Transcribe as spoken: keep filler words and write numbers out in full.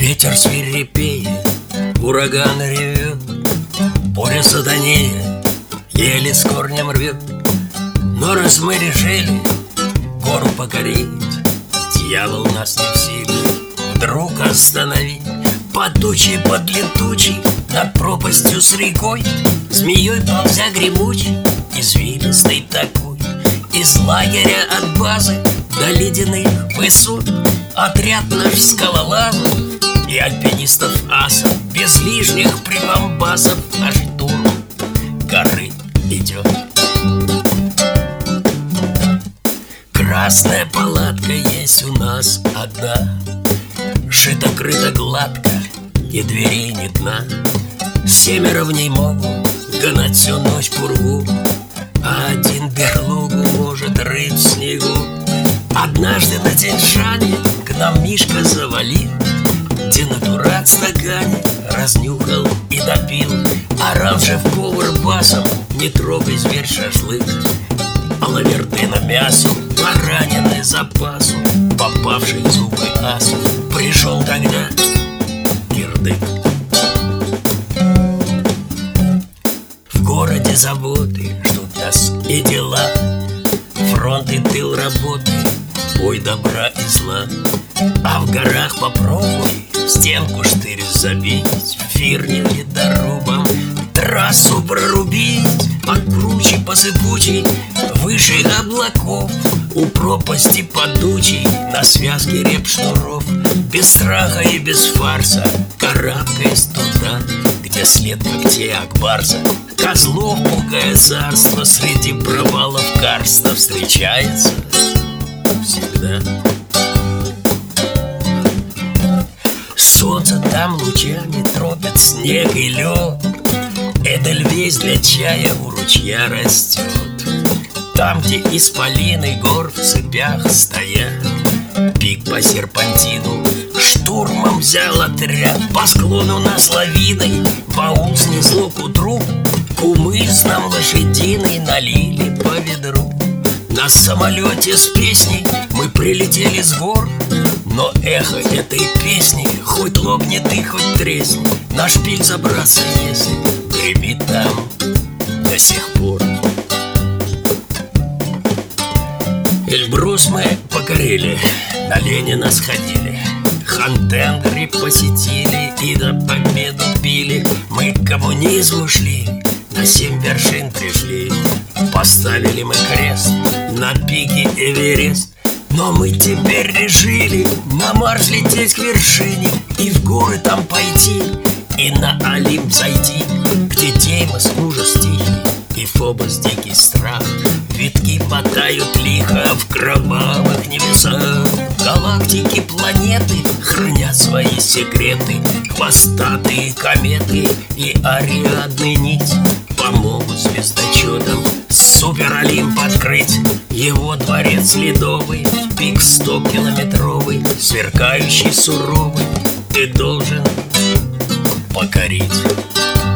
Ветер свирепеет, ураган ревет, поле сатанея еле с корнем рвет. Но раз мы решили гору покорить, дьявол нас не в силе вдруг остановить. Под тучей, под летучей, над пропастью с рекой, змеей ползя гремучей, извилистой такой. Из лагеря от базы до ледяных высот отряд наш скалолазов и альпинистов асов без лишних прибамбасов наш тур горы идет. Красная палатка есть у нас одна, шито-крыто гладко и дверей ни дна. Семеро в ней могут гнать всю ночь пургу, а один берлогу может рыть в снегу. Однажды на Тянь-Шане к нам Мишка завалил, денатурат в стакане разнюхал и допил. Орал шеф-повар басом: не трогай, зверь, шашлык, алавердына мясу, баранины запасу, попавший в зубы асу. Пришел тогда кирдык. В городе заботы ждут нас и дела, фронт и тыл работы, бой добра и зла. А в горах попробуй стенку штырь забить, фирне ледорубом трассу прорубить, покруче, посыпучей, выше облаков, у пропасти падучей, на связке репшнуров. Без страха и без фарса карабкаясь туда, где след когтей Акбарса. Козлов пугая царство среди провалов карста встречается всегда. Солнце там лучами тропит снег и лед, эдельвейс для чая у ручья растет. Там, где исполины гор в цепях стоят, пик по серпантину штурмом взял отряд. По склону нас лавиной баул снесло к утру, кумыс нам лошадиной налили по ведру. На самолете с песней мы прилетели с гор, но эхо этой песни хоть лопнет и хоть тресни, на шпиль забраться если гремит там до сих пор. Эльбрус мы покорили, на Ленина сходили, Хантенгри посетили и на победу пили. Мы к коммунизму шли, на семь вершин пришли, поставили мы крест на пике Эверест. Но мы теперь решили на Марс лететь к вершине, и в горы там пойти, и на Олимп зайти, где Деймос ужас тихий и Фобос дикий страх. Витки мотают лихо в кровавых небесах. Галактики, планеты хранят свои секреты. Хвостатые кометы и Ариадны нить помогут звездочетам Супер Олимп открыть. Его дворец ледовый, пик сто-километровый, сверкающий суровый, ты должен покорить.